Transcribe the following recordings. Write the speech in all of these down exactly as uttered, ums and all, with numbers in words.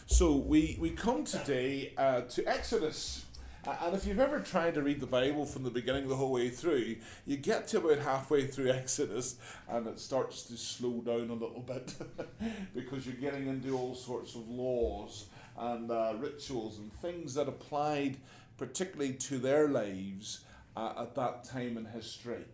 So we, we come today uh, to Exodus. Uh, and if you've ever tried to read the Bible from the beginning the whole way through, you get to about halfway through Exodus and it starts to slow down a little bit because you're getting into all sorts of laws and uh, rituals and things that applied particularly to their lives uh, at that time in history.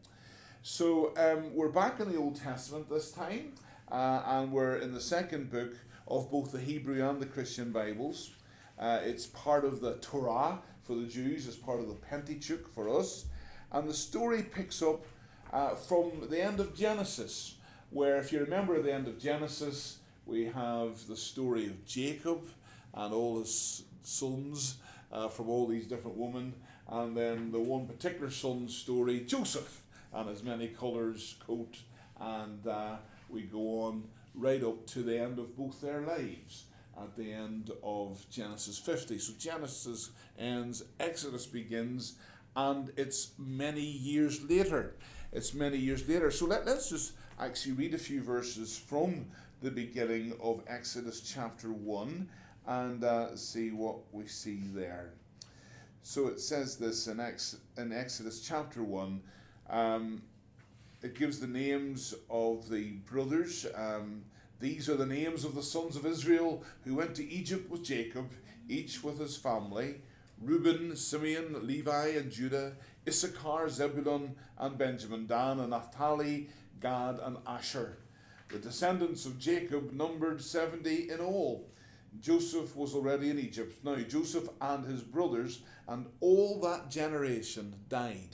So um, we're back in the Old Testament this time, uh, and we're in the second book of both the Hebrew and the Christian Bibles. Uh, it's part of the Torah for the Jews, it's part of the Pentateuch for us, and the story picks up uh, from the end of Genesis, where, if you remember at the end of Genesis, we have the story of Jacob and all his sons uh, from all these different women, and then the one particular son's story, Joseph, and his many colours, coat, and uh, we go on right up to the end of both their lives at the end of Genesis fifty. So Genesis ends, Exodus begins, and it's many years later. It's many years later. So let, let's just actually read a few verses from the beginning of Exodus chapter one and uh, see what we see there. So it says this in, Ex- in Exodus chapter one. Um, it gives the names of the brothers. Um, these are the names of the sons of Israel who went to Egypt with Jacob, each with his family: Reuben, Simeon, Levi, and Judah, Issachar, Zebulun, and Benjamin, Dan, and Naphtali, Gad, and Asher. The descendants of Jacob numbered seventy in all. Joseph was already in Egypt. Now Joseph and his brothers and all that generation died.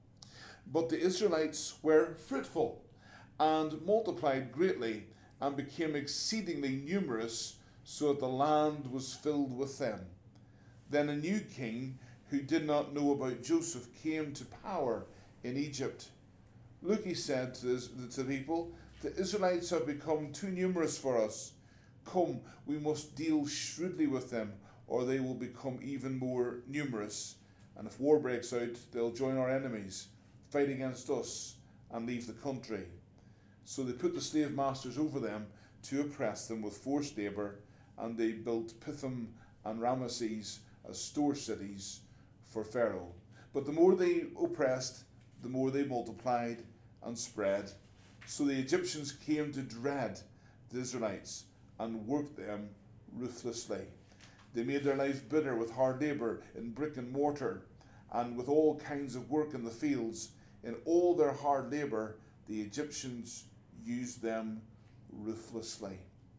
But the Israelites were fruitful and multiplied greatly and became exceedingly numerous, so that the land was filled with them. Then a new king, who did not know about Joseph, came to power in Egypt. Look, he said to the people, the Israelites have become too numerous for us. Come, we must deal shrewdly with them, or they will become even more numerous. And if war breaks out, they'll join our enemies, fight against us, and leave the country. So they put the slave masters over them to oppress them with forced labour, and they built Pithom and Ramesses as store cities for Pharaoh. But the more they oppressed, the more they multiplied and spread. So the Egyptians came to dread the Israelites and worked them ruthlessly. They made their lives bitter with hard labour in brick and mortar, and with all kinds of work in the fields. In all their hard labour, the Egyptians used them ruthlessly.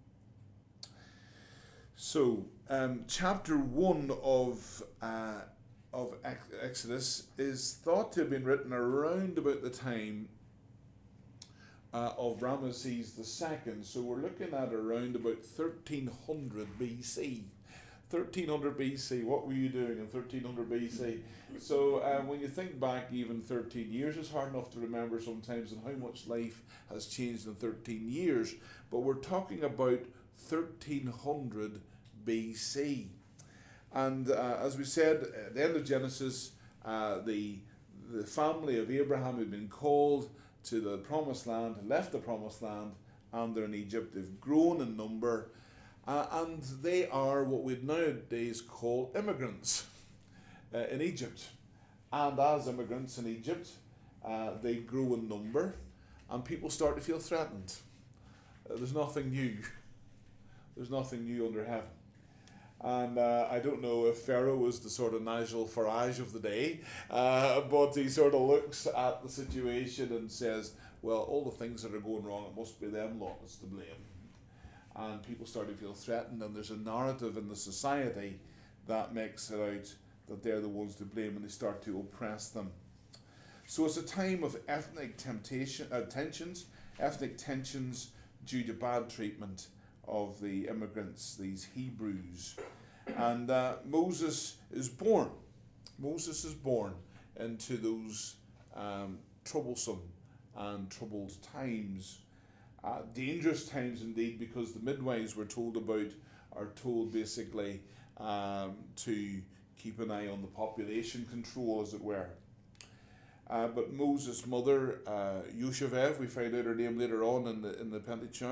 So, um, chapter one of uh, of Exodus is thought to have been written around about the time uh, of Ramesses the Second. So we're looking at around about thirteen hundred B C. thirteen hundred B C, what were you doing in thirteen hundred B C? So uh, when you think back even thirteen years, it's hard enough to remember sometimes and how much life has changed in thirteen years. But we're talking about thirteen hundred B C. And uh, as we said, at the end of Genesis, uh, the, the family of Abraham had been called to the promised land, left the promised land, and they're in Egypt. They've grown in number. Uh, and they are what we'd nowadays call immigrants uh, in Egypt. And as immigrants in Egypt, uh, they grow in number, and people start to feel threatened. Uh, there's nothing new. There's nothing new under heaven. And uh, I don't know if Pharaoh was the sort of Nigel Farage of the day, uh, but he sort of looks at the situation and says, well, all the things that are going wrong, it must be them lot that's to blame. And people start to feel threatened, and there's a narrative in the society that makes it out that they're the ones to blame, and they start to oppress them. So it's a time of ethnic temptation, uh, tensions, ethnic tensions due to bad treatment of the immigrants, these Hebrews. And uh, Moses is born. Moses is born into those um, troublesome and troubled times. Uh, dangerous times indeed, because the midwives we're told about are told basically um, to keep an eye on the population control, as it were. Uh, but Moses' mother, uh, Yosheved, we find out her name later on in the in the Pentateuch,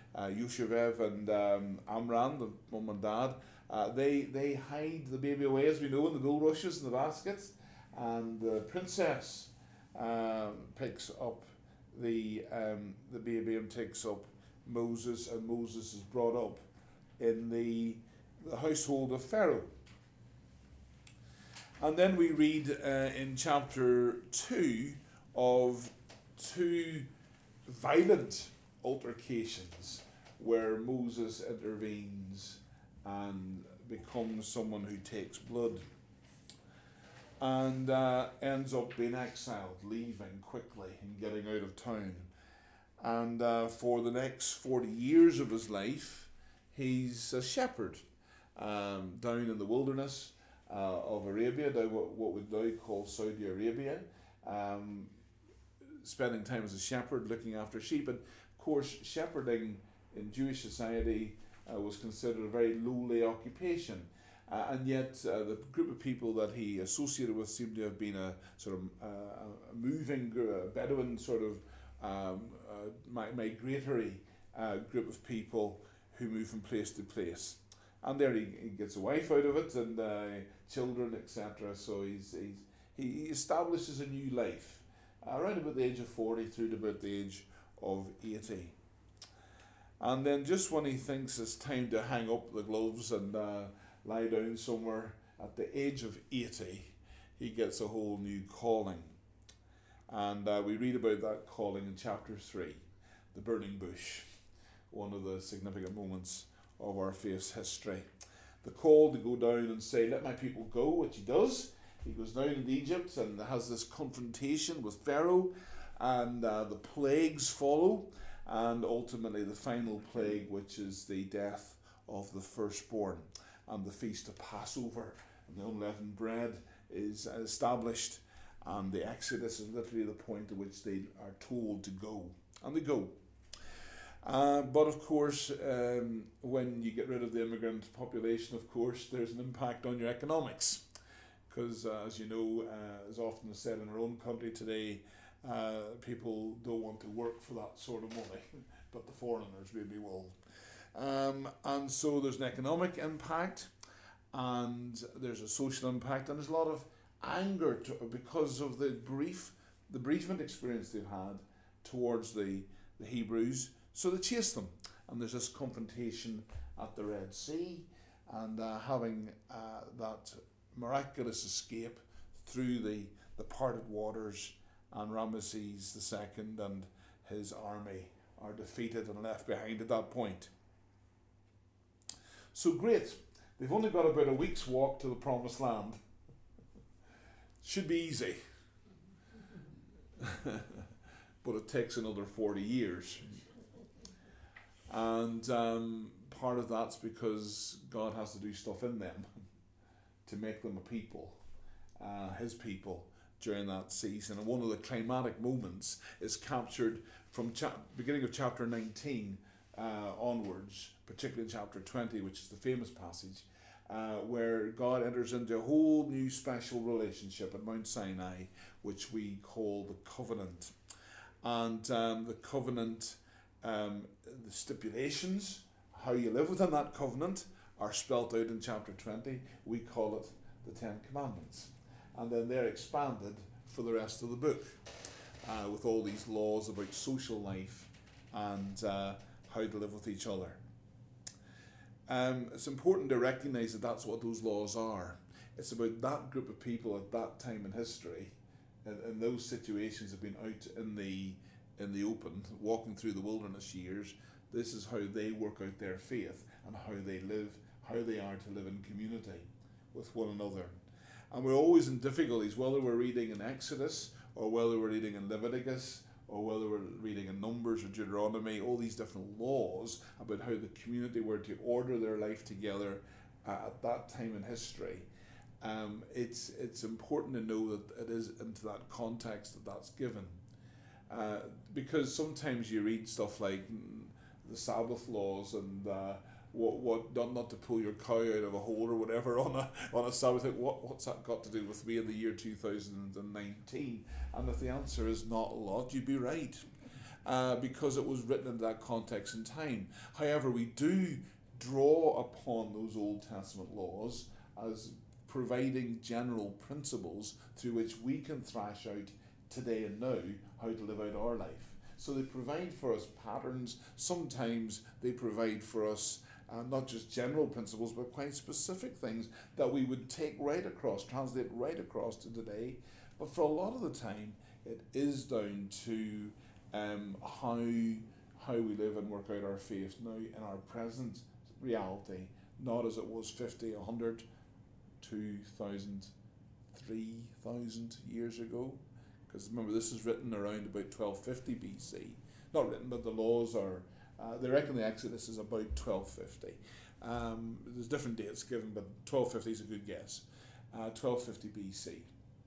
uh, Yoshevev and um, Amram, the mum and dad, uh, they they hide the baby away, as we know, in the gold rushes and the baskets, and the princess um, picks up the um, the baby and takes up Moses, and Moses is brought up in the the household of Pharaoh. And then we read uh, in chapter two of two violent altercations where Moses intervenes and becomes someone who takes blood and uh, ends up being exiled, leaving quickly and getting out of town. And uh, for the next forty years of his life, he's a shepherd um, down in the wilderness uh, of Arabia, down what, what we now call Saudi Arabia, um, spending time as a shepherd looking after sheep. And of course, shepherding in Jewish society uh, was considered a very lowly occupation. Uh, and yet uh, the group of people that he associated with seemed to have been a sort of uh, a moving, uh, Bedouin sort of um, uh, migratory uh, group of people who move from place to place. And there he, he gets a wife out of it and uh, children, et cetera. So he's, he's, he establishes a new life around about the age of forty through to about the age of eighty. And then just when he thinks it's time to hang up the gloves and uh, lie down somewhere, at the age of eighty, he gets a whole new calling. And uh, we read about that calling in chapter three, the burning bush, one of the significant moments of our faith's history. The call to go down and say, let my people go, which he does. He goes down into Egypt and has this confrontation with Pharaoh, and uh, the plagues follow, and ultimately the final plague, which is the death of the firstborn. And the feast of Passover and the unleavened bread is established, and the Exodus is literally the point at which they are told to go, and they go. Uh, but of course, um, when you get rid of the immigrant population, of course, there's an impact on your economics, because uh, as you know, uh, as often said in our own country today, uh, people don't want to work for that sort of money, but the foreigners maybe will. Um, and so there's an economic impact, and there's a social impact, and there's a lot of anger to, because of the brief, the bereavement experience they've had towards the, the Hebrews. So they chase them, and there's this confrontation at the Red Sea, and uh, having uh, that miraculous escape through the, the parted waters, and Ramesses the Second and his army are defeated and left behind at that point. So great, they've only got about a week's walk to the Promised Land. Should be easy. But it takes another forty years. And um, part of that's because God has to do stuff in them to make them a people, uh, his people, during that season. And one of the climatic moments is captured from cha- beginning of chapter nineteen uh, onwards, particularly in chapter twenty, which is the famous passage, uh, where God enters into a whole new special relationship at Mount Sinai, which we call the covenant. And um, the covenant, um, the stipulations, how you live within that covenant, are spelt out in chapter twenty. We call it the Ten Commandments. And then they're expanded for the rest of the book, uh, with all these laws about social life and uh, how to live with each other. Um, it's important to recognize that that's what those laws are. It's about that group of people at that time in history, and, and those situations have been out in the in the open, walking through the wilderness years. This is how they work out their faith and how they live, how they are to live in community with one another. And we're always in difficulties, whether we're reading in Exodus or whether we're reading in Leviticus or whether we're reading in Numbers or Deuteronomy, all these different laws about how the community were to order their life together uh, at that time in history. Um, it's it's important to know that it is into that context that that's given. Uh, because sometimes you read stuff like mm, the Sabbath laws and uh, what what not, not to pull your cow out of a hole or whatever on a on a Sabbath. What what's that got to do with me in the year two thousand nineteen? And if the answer is not a lot, you'd be right. uh, because it was written in that context and time. However, we do draw upon those Old Testament laws as providing general principles through which we can thrash out today and now how to live out our life. So they provide for us patterns. Sometimes they provide for us uh, not just general principles, but quite specific things that we would take right across, translate right across to today. But for a lot of the time, it is down to um, how how we live and work out our faith now in our present reality, not as it was fifty, a hundred, two thousand, three thousand years ago. Because remember, this is written around about twelve fifty B C. Not written, but the laws are, uh, they reckon the Exodus is about twelve fifty. Um, there's different dates given, but twelve fifty is a good guess. Uh, twelve fifty B C.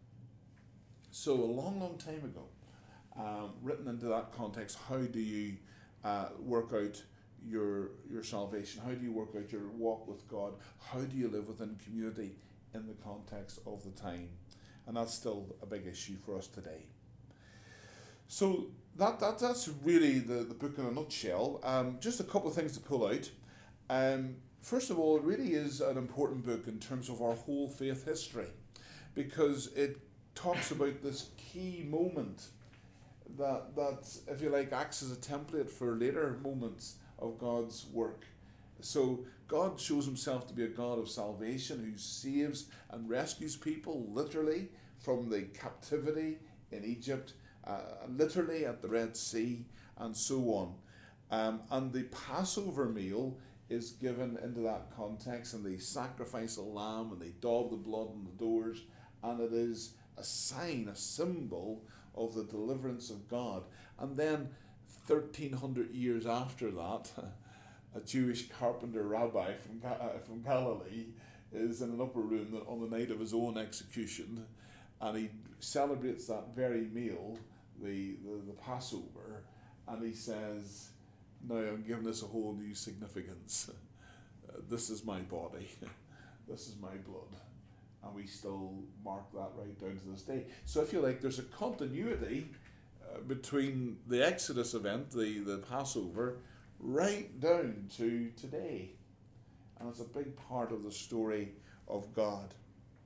So a long, long time ago, um, written into that context, how do you uh, work out your your salvation? How do you work out your walk with God? How do you live within community in the context of the time? And that's still a big issue for us today. So that, that that's really the, the book in a nutshell. Um, just a couple of things to pull out. Um, first of all, it really is an important book in terms of our whole faith history, because it talks about this key moment that, that, if you like, acts as a template for later moments of God's work. So God shows himself to be a God of salvation who saves and rescues people literally from the captivity in Egypt, uh, literally at the Red Sea, and so on. Um, and the Passover meal is given into that context, and they sacrifice a lamb and they daub the blood on the doors, and it is a sign, a symbol of the deliverance of God. And then thirteen hundred years after that, a Jewish carpenter rabbi from uh, from Galilee is in an upper room on the night of his own execution, and he celebrates that very meal, the, the, the Passover, and he says, now I'm giving this a whole new significance. Uh, this is my body, this is my blood, and we still mark that right down to this day. So if you like, there's a continuity uh, between the Exodus event, the, the Passover, right down to today. And it's a big part of the story of God.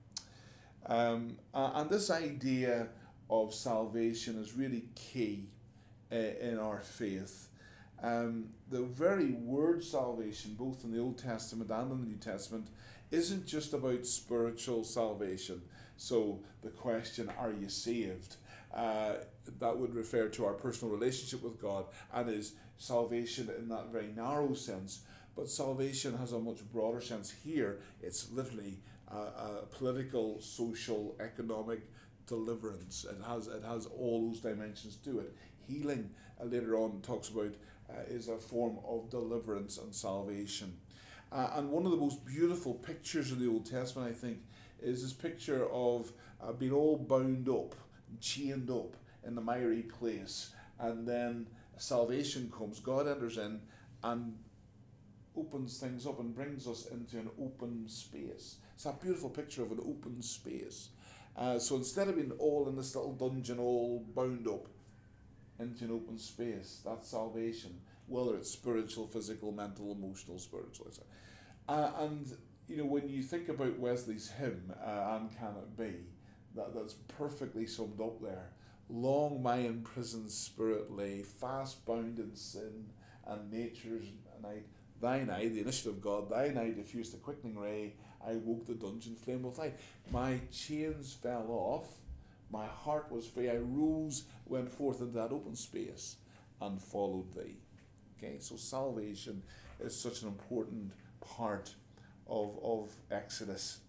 Um, uh, and this idea of salvation is really key uh, in our faith. Um, the very word salvation, both in the Old Testament and in the New Testament, isn't just about spiritual salvation. So the question, are you saved? Uh, that would refer to our personal relationship with God and is salvation in that very narrow sense. But salvation has a much broader sense here. It's literally a, a political, social, economic deliverance. It has it has all those dimensions to it. Healing, uh, later on talks about, uh, is a form of deliverance and salvation. Uh, and one of the most beautiful pictures of the Old Testament, I think, is this picture of uh, being all bound up, chained up in the miry place, and then salvation comes. God enters in and opens things up and brings us into an open space. It's a beautiful picture of an open space. Uh, so instead of being all in this little dungeon, all bound up into an open space, that's salvation, whether it's spiritual, physical, mental, emotional, spiritual. Uh, and, you know, when you think about Wesley's hymn, uh, And Can It Be, that, that's perfectly summed up there. Long my imprisoned spirit lay, fast bound in sin, and nature's night. Thine eye, the initiative of God, thine eye diffused the quickening ray, I woke the dungeon flame with light. My chains fell off, my heart was free, I rose, went forth into that open space, and followed thee. Okay, so salvation is such an important part of, of Exodus.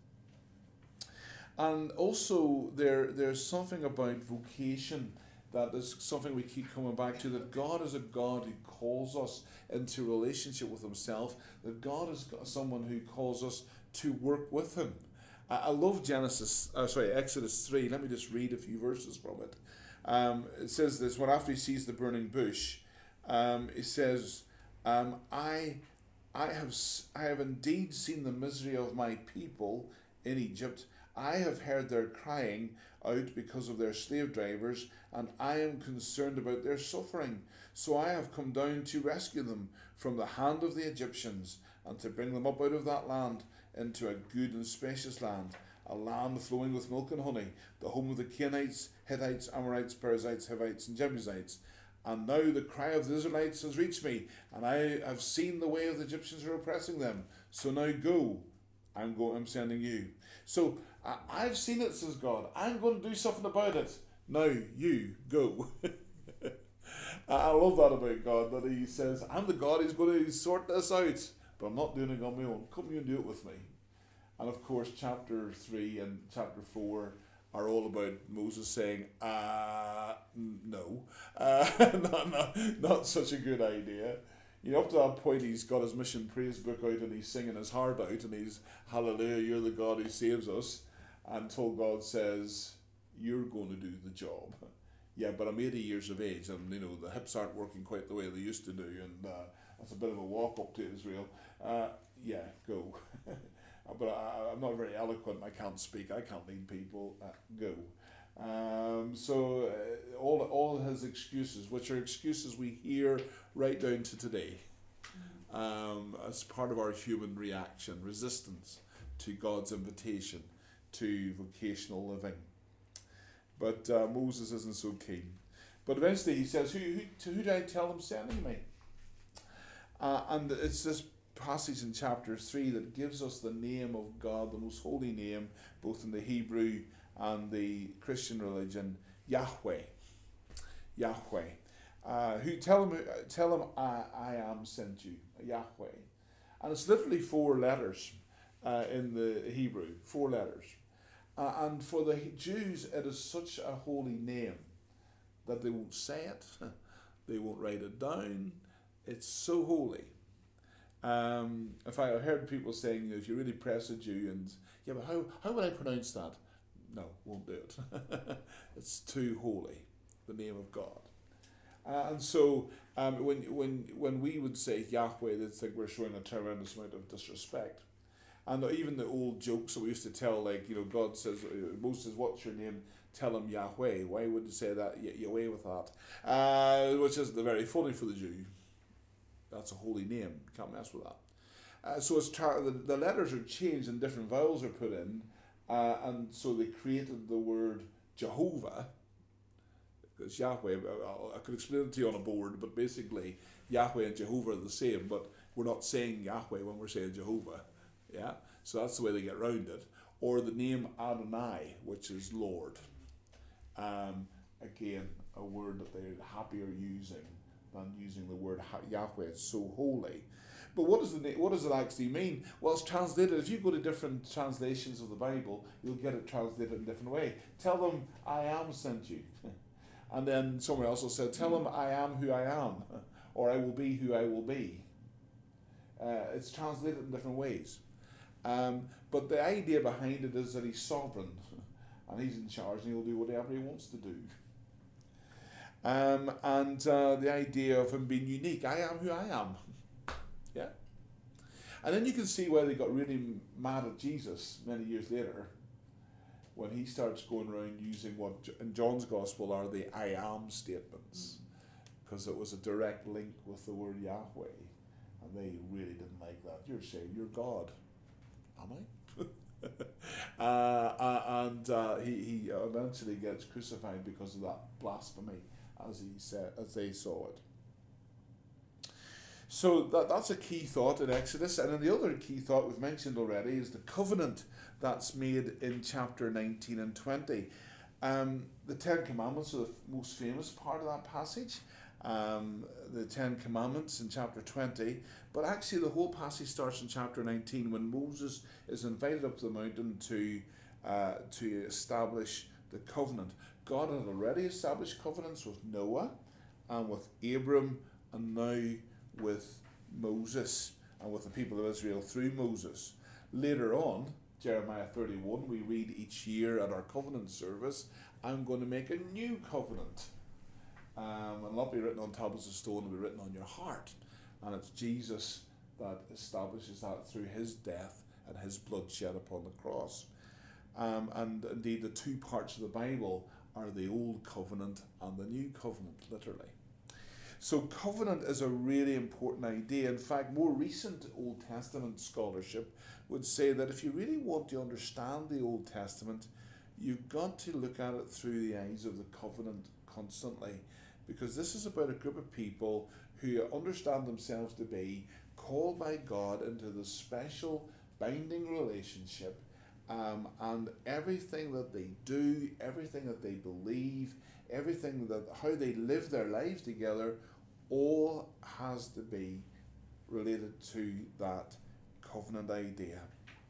And also there there's something about vocation that is something we keep coming back to, that God is a God who calls us into relationship with himself, that God is someone who calls us to work with him. I, I love Genesis, uh, sorry, Exodus three. Let me just read a few verses from it. Um, it says this, when after he sees the burning bush, um, it says, um, I, I have I have indeed seen the misery of my people in Egypt, I have heard their crying out because of their slave drivers, and I am concerned about their suffering. So I have come down to rescue them from the hand of the Egyptians, and to bring them up out of that land into a good and spacious land, a land flowing with milk and honey, the home of the Canaanites, Hittites, Amorites, Perizzites, Hivites, and Jebusites. And now the cry of the Israelites has reached me, and I have seen the way of the Egyptians who are oppressing them. So now go, I'm going. I'm sending you. So uh, I've seen it, says God. I'm going to do something about it. Now you go. I love that about God, that He says, I'm the God who's going to sort this out, but I'm not doing it on my own. Come you and do it with me. And of course, chapter three and chapter four are all about Moses saying, uh, no, uh, not, not, not such a good idea. You know, up to that point, he's got his mission praise book out and he's singing his heart out and he's, hallelujah, you're the God who saves us. Until God says, you're going to do the job. Yeah, but I'm eighty years of age and, you know, the hips aren't working quite the way they used to do, and uh, that's a bit of a walk up to Israel. Uh, yeah, go. But I, I'm not very eloquent. I can't speak. I can't lead people. Uh, go. Um, so uh, all all his excuses, which are excuses we hear right down to today, um, as part of our human reaction, resistance to God's invitation to vocational living. But uh, Moses isn't so keen. But eventually he says, "Who who to who do I tell them sending me?" Uh, and it's this passage in chapter three that gives us the name of God, the most holy name, both in the Hebrew and the Christian religion, Yahweh. Yahweh. Uh, who tell him, tell him I, I am sent you, Yahweh. And it's literally four letters uh, in the Hebrew, four letters. Uh, and for the Jews, it is such a holy name that they won't say it, they won't write it down. It's so holy. Um, in fact, I heard people saying, you know, if you really press a Jew and, yeah, but how, how would I pronounce that? No, won't do it. It's too holy, the name of God. Uh, and so um, when when when we would say Yahweh, they'd think we're showing a tremendous amount of disrespect. And even the old jokes that we used to tell, like, you know, God says, Moses says, what's your name? Tell him Yahweh. Why would you say that? Y- Yahweh with that. Uh, which is very funny for the Jew. That's a holy name. You can't mess with that. Uh, so it's tra- the, the letters are changed and different vowels are put in. Uh, and so they created the word Jehovah. Because Yahweh, I, I could explain it to you on a board, but basically Yahweh and Jehovah are the same, but we're not saying Yahweh when we're saying Jehovah. Yeah, so that's the way they get around it. Or the name Adonai, which is Lord. Um, again, a word that they're happier using than using the word Yahweh. It's so holy. But what does the what does it actually mean? Well, it's translated. If you go to different translations of the Bible, you'll get it translated in a different way. Tell them, I am sent you. And then somewhere else will say, tell them, I am who I am. Or I will be who I will be. Uh, it's translated in different ways. Um, but the idea behind it is that he's sovereign. And he's in charge and he'll do whatever he wants to do. Um, and uh, the idea of him being unique. I am who I am. Yeah. And then you can see why they got really mad at Jesus many years later when he starts going around using what in John's Gospel are the I am statements, because it was a direct link with the word Yahweh. And they really didn't like that. You're saying you're God. Am I? uh, uh, and uh, he, he eventually gets crucified because of that blasphemy, as he said, as they saw it. So that that's a key thought in Exodus. And then the other key thought we've mentioned already is the covenant that's made in chapter nineteen and twenty. Um, the Ten Commandments are the most famous part of that passage. Um, the Ten Commandments in chapter twenty. But actually the whole passage starts in chapter nineteen when Moses is invited up to the mountain to uh, to establish the covenant. God had already established covenants with Noah and with Abram and now with Moses and with the people of Israel through Moses. Later on, Jeremiah thirty-one, we read each year at our covenant service, I'm going to make a new covenant. Um, and not be written on tablets of stone, it'll be written on your heart. And it's Jesus that establishes that through his death and his blood shed upon the cross. Um, and indeed, the two parts of the Bible are the Old Covenant and the New Covenant, literally. So covenant is a really important idea. In fact, more recent Old Testament scholarship would say that if you really want to understand the Old Testament, you've got to look at it through the eyes of the covenant constantly, because this is about a group of people who understand themselves to be called by God into the special binding relationship, um, and everything that they do, everything that they believe, everything that how they live their lives together, all has to be related to that covenant idea.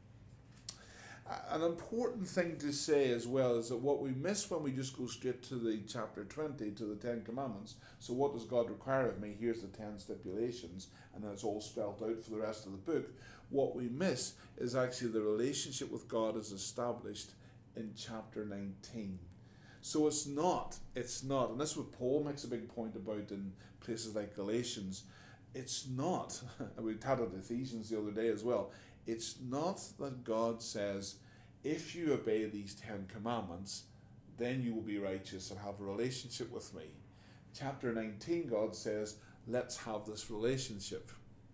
An important thing to say as well is that what we miss when we just go straight to the chapter twenty, to the Ten Commandments, so what does God require of me? Here's the ten stipulations, and then it's all spelled out for the rest of the book. What we miss is actually the relationship with God is established in chapter nineteen. So it's not, it's not, and this is what Paul makes a big point about in places like Galatians, it's not, and we had it Ephesians the other day as well, it's not that God says, if you obey these Ten Commandments, then you will be righteous and have a relationship with me. Chapter nineteen, God says, let's have this relationship.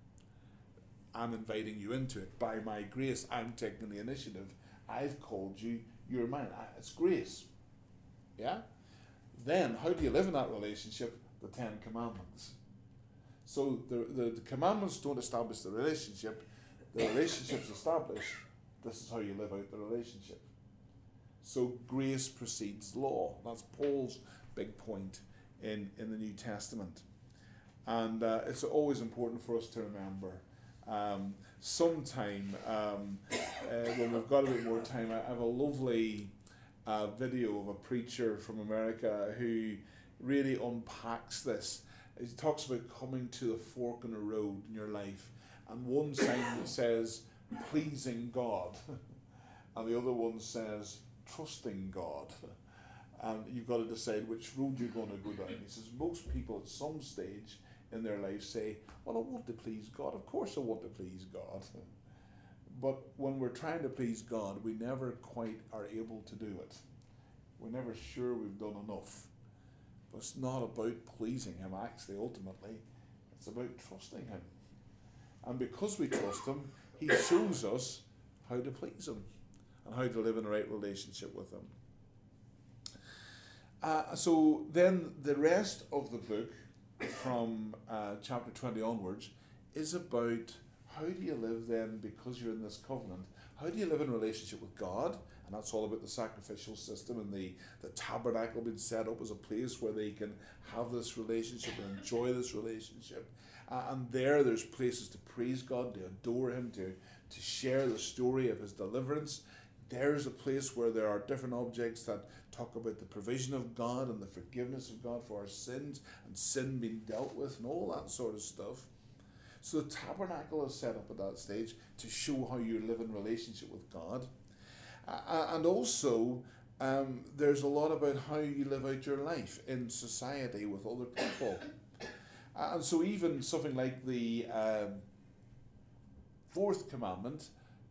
I'm inviting you into it. By my grace, I'm taking the initiative. I've called you, you're mine. It's grace. Yeah? Then, how do you live in that relationship? The Ten Commandments. So the, the, the commandments don't establish the relationship. The relationship's established. This is how you live out the relationship. So grace precedes law. That's Paul's big point in, in the New Testament. And uh, it's always important for us to remember. Um, sometime, um, uh, when we've got a bit more time, I have a lovely uh, video of a preacher from America who really unpacks this. He talks about coming to the fork in the road in your life. And one sign says, pleasing God. And the other one says, trusting God. And you've got to decide which road you're going to go down. He says, most people at some stage in their life say, well, I want to please God. Of course I want to please God. But when we're trying to please God, we never quite are able to do it. We're never sure we've done enough. But it's not about pleasing Him, actually, ultimately. It's about trusting Him. And because we trust Him, He shows us how to please Him and how to live in the right relationship with Him. Uh, so then the rest of the book, from uh, chapter twenty onwards, is about how do you live then because you're in this covenant. How do you live in relationship with God? And that's all about the sacrificial system and the, the tabernacle being set up as a place where they can have this relationship and enjoy this relationship. Uh, and there, there's places to praise God, to adore Him, to, to share the story of His deliverance. There's a place where there are different objects that talk about the provision of God and the forgiveness of God for our sins and sin being dealt with and all that sort of stuff. So the tabernacle is set up at that stage to show how you live in relationship with God. Uh, and also, um, there's a lot about how you live out your life in society with other people. Uh, and so even something like the um, fourth commandment,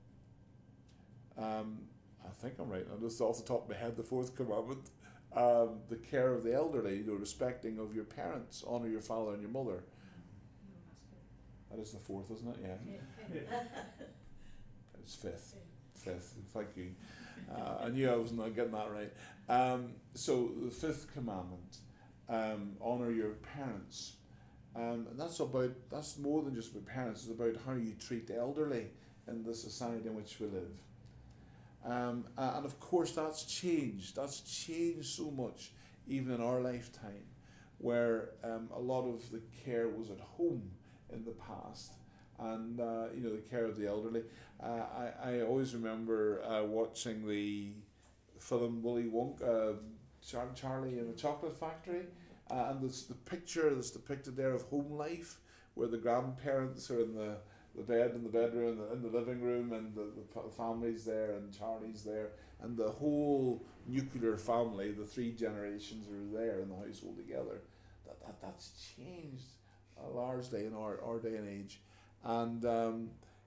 um, I think I'm right, just off the top of my head, the fourth commandment, um, the care of the elderly, the respecting of your parents, honour your father and your mother. That is the fourth, isn't it? Yeah. It's fifth. Fifth. Thank you. Uh, I knew I was not getting that right. Um, so the fifth commandment, um, honour your parents. Um, and that's about, that's more than just about parents, it's about how you treat the elderly in the society in which we live. Um, and of course that's changed. That's changed so much, even in our lifetime, where um, a lot of the care was at home in the past, and uh, you know, the care of the elderly. Uh, I, I always remember uh, watching the film Willy Wonka, uh, Char- Charlie in the Chocolate Factory, uh, and there's the picture that's depicted there of home life, where the grandparents are in the, the bed in the bedroom, in the living room, and the, the family's there, and Charlie's there, and the whole nuclear family, the three generations are there in the household together. That, that That's changed uh, largely in our, our day and age. And um,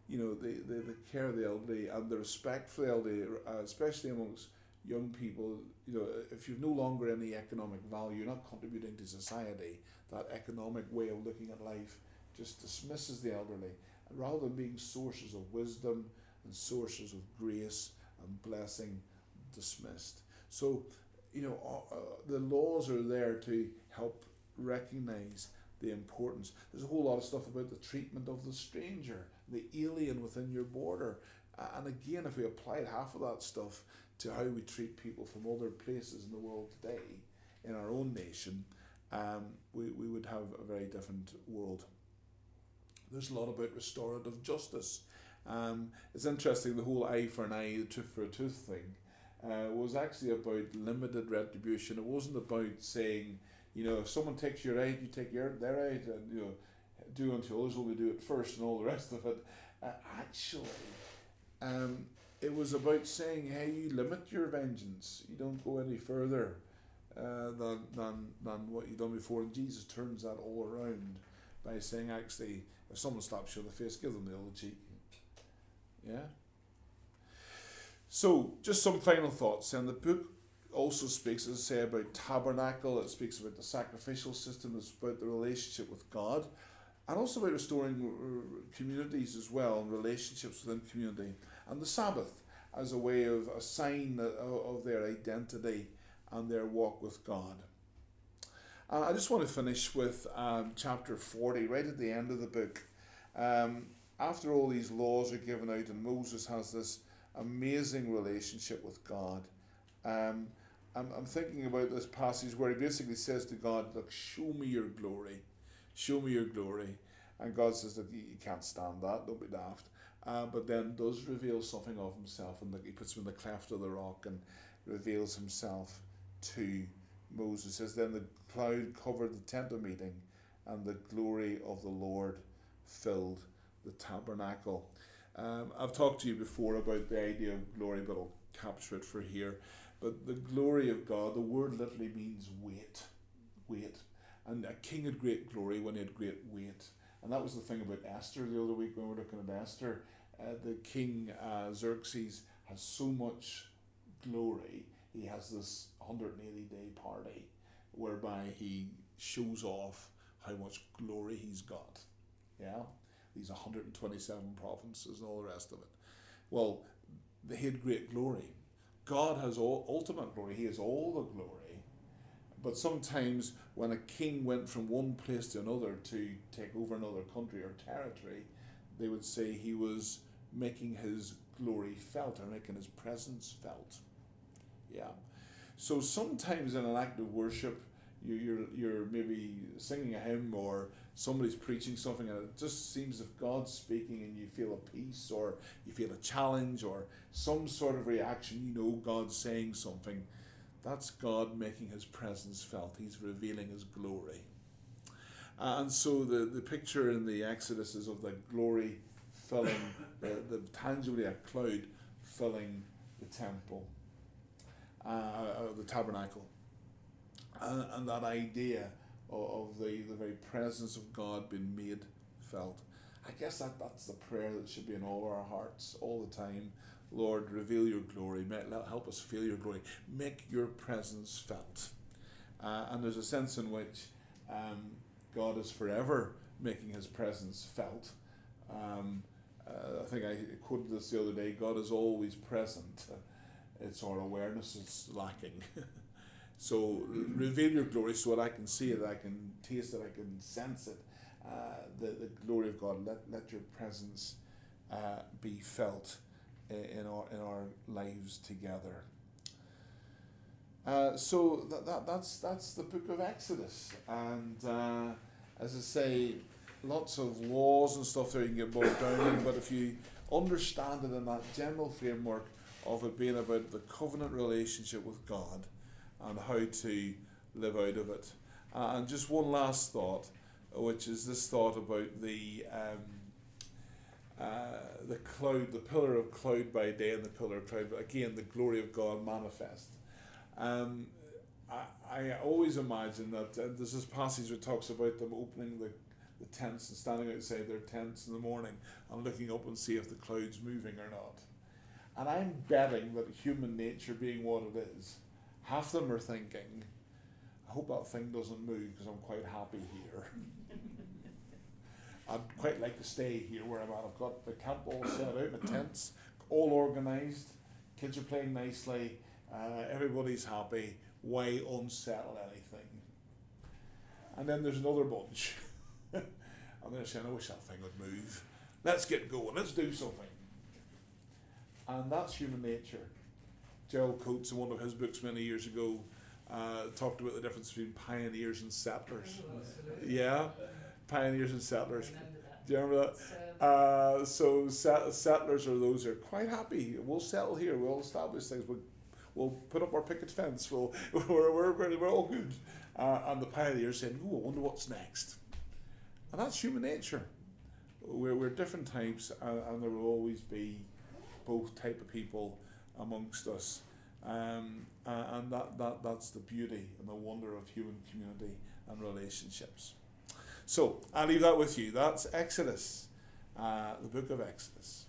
you know, the, the, the care of the elderly and the respect for the elderly, uh, especially amongst young people. You know, if you've no longer any economic value, you're not contributing to society, that economic way of looking at life just dismisses the elderly, rather than being sources of wisdom and sources of grace and blessing, dismissed. So, you know, uh, the laws are there to help recognize the importance. There's a whole lot of stuff about the treatment of the stranger, the alien within your border. And again, if we applied half of that stuff to how we treat people from other places in the world today, in our own nation, um, we, we would have a very different world. There's a lot about restorative justice. Um, it's interesting, the whole eye for an eye, the tooth for a tooth thing uh, was actually about limited retribution. It wasn't about saying, you know, if someone takes your right, you take your their right, and you know, do unto others, only do it first, and all the rest of it. Uh, actually, um, it was about saying, hey, you limit your vengeance. You don't go any further uh, than than than what you've done before. And Jesus turns that all around by saying, actually, if someone slaps you in the face, give them the other cheek. Yeah. So, just some final thoughts. And the book also speaks, as I say, about tabernacle. It speaks about the sacrificial system. It's about the relationship with God, and also about restoring communities as well, and relationships within community, and the Sabbath as a way of a sign of their identity and their walk with God. Uh, I just want to finish with um, chapter forty, right at the end of the book. Um, after all these laws are given out, and Moses has this amazing relationship with God. Um, I'm, I'm thinking about this passage where he basically says to God, look, show me your glory. Show me your glory. And God says that you, you can't stand that, don't be daft. Uh, but then does reveal something of himself, and he puts him in the cleft of the rock and reveals himself to Moses. It says, then the cloud covered the tent of meeting, and the glory of the Lord filled the tabernacle. Um, I've talked to you before about the idea of glory, but I'll capture it for here. But the glory of God, the word literally means weight. Weight. And a king had great glory when he had great weight. And that was the thing about Esther the other week when we were looking at Esther. Uh, the king uh, Xerxes has so much glory. He has this one hundred eighty day party whereby he shows off how much glory he's got. Yeah? These one hundred twenty-seven provinces and all the rest of it. Well, they had great glory. God has all ultimate glory. He has all the glory. But sometimes when a king went from one place to another to take over another country or territory, they would say he was making his glory felt, or making his presence felt. Yeah. So sometimes in an act of worship, you, you're you're maybe singing a hymn, or somebody's preaching something, and it just seems as if God's speaking, and you feel a peace, or you feel a challenge, or some sort of reaction. You know God's saying something. That's God making his presence felt. He's revealing his glory. Uh, and so the, the picture in the Exodus is of the glory filling, the, the tangibly a cloud filling the temple, uh, uh, the tabernacle. Uh, and that idea of, of the, the very presence of God being made felt. I guess that, that's the prayer that should be in all our hearts all the time. Lord, reveal your glory. Help us feel your glory. Make your presence felt. Uh, and there's a sense in which um, God is forever making his presence felt. Um, uh, I think I quoted this the other day. God is always present. It's our awareness that's lacking. So reveal your glory so that I can see it, I can taste it, I can sense it. Uh, the, the glory of God. Let, let your presence uh, be felt in our in our lives together. Uh, so that, that that's that's the book of Exodus, and uh, as I say, lots of laws and stuff there you can get bogged down in. But if you understand it in that general framework of it being about the covenant relationship with God and how to live out of it, uh, and just one last thought, which is this thought about the. Um, Uh, the cloud, the pillar of cloud by day and the pillar of cloud, but again, the glory of God manifest. Um, I, I always imagine that uh, there's this passage that talks about them opening the, the tents and standing outside their tents in the morning and looking up and see if the cloud's moving or not. And I'm betting that human nature being what it is, half of them are thinking, I hope that thing doesn't move because I'm quite happy here. I'd quite like to stay here where I'm at. I've got the camp all set out, my tents all organised, kids are playing nicely, uh, everybody's happy. Why unsettle anything? And then there's another bunch. And they're saying, I wish that thing would move. Let's get going, let's do something. And that's human nature. Gerald Coates, in one of his books many years ago, uh, talked about the difference between pioneers and settlers. Oh, yeah, pioneers and settlers. Do you remember that? Uh, so set- settlers are those who are quite happy. We'll settle here. We'll establish things. We'll, we'll put up our picket fence. We'll, we're, we're, we're, we're all good. Uh, and the pioneers saying, "Ooh, I wonder what's next." And that's human nature. We're, we're different types, and, and there will always be both type of people amongst us. Um, uh, and that, that that's the beauty and the wonder of human community and relationships. So I'll leave that with you. That's Exodus, uh, the book of Exodus.